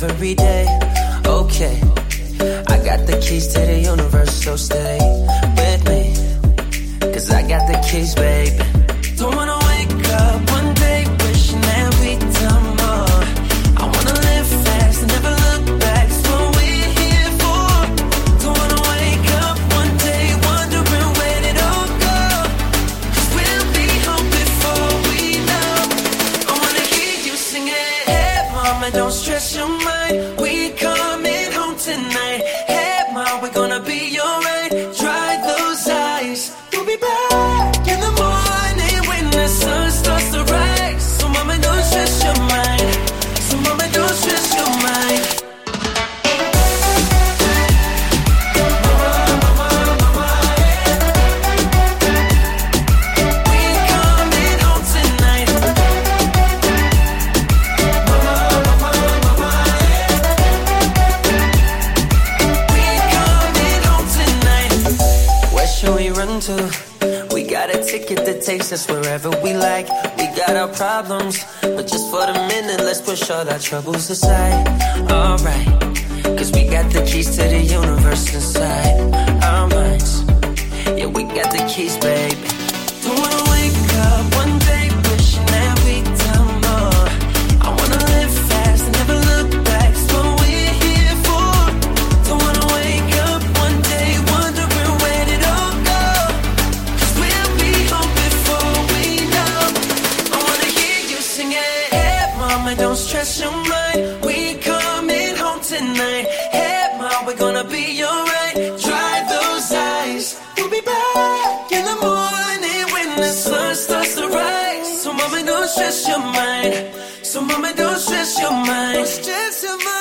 every day. Okay, I got the keys to the universe, so stay with me. 'Cause I got the keys, baby. Don't wanna wake up one day wishing that we'd done more. I wanna live fast and never look back. It's what we're here for. Don't wanna wake up one day wondering where did it all go. 'Cause we'll be home before we know. I wanna hear you singing. Hey mama, don't stress your mind. We coming home tonight. Hey mom, we're gonna be alright. Dry those eyes. We'll be back in the morning when the sun starts to rise. So mama, don't stress your mind. So mama, don't stress your mind. We coming home tonight. We coming home tonight. Where should we run to? We got a ticket that takes us wherever we like. We got our problems, but just for the minute, let's push all our troubles aside. Alright, 'cause we got the keys to the universe inside our minds. Yeah, we got the keys, baby. Don't wanna wake up one day wishing that we'd done more. I wanna live fast and never look back. It's what we're here for. Don't wanna wake up one day wondering where did it all go. 'Cause we'll be home before we know. I wanna hear you singing. Hey mama, don't stress your mind. We coming home tonight. Hey mom, we're gonna be alright. Dry those eyes. We'll be back in the morning when the sun starts to rise. So mama, don't stress your mind. So mama, don't stress your mind. Don't stress your mind.